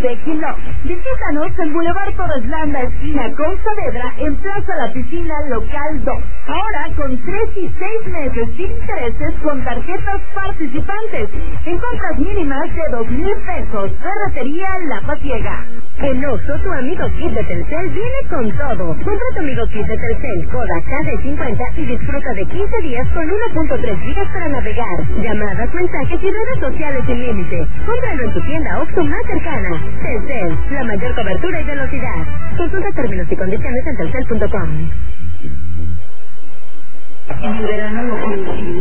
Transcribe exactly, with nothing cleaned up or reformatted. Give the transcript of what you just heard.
Becky Love. Visítanos en Boulevard Torres Landa, esquina con Saavedra, en Plaza La Piscina, local dos. Ahora con tres y seis meses sin intereses con tarjetas participantes. En compras mínimas de dos mil pesos. Ferretería La Pasiega. En Oxxo, tu amigo kit de Telcel viene con todo. Compra tu amigo kit de Telcel, Coda K D cincuenta y disfruta de quince días con uno punto tres gigas para navegar, llamadas, mensajes y redes sociales sin límite. Cómpralo en tu tienda Oxxo más cercana. Telcel, la mayor cobertura y velocidad. Consulta términos y condiciones en telcel punto com. En el verano lo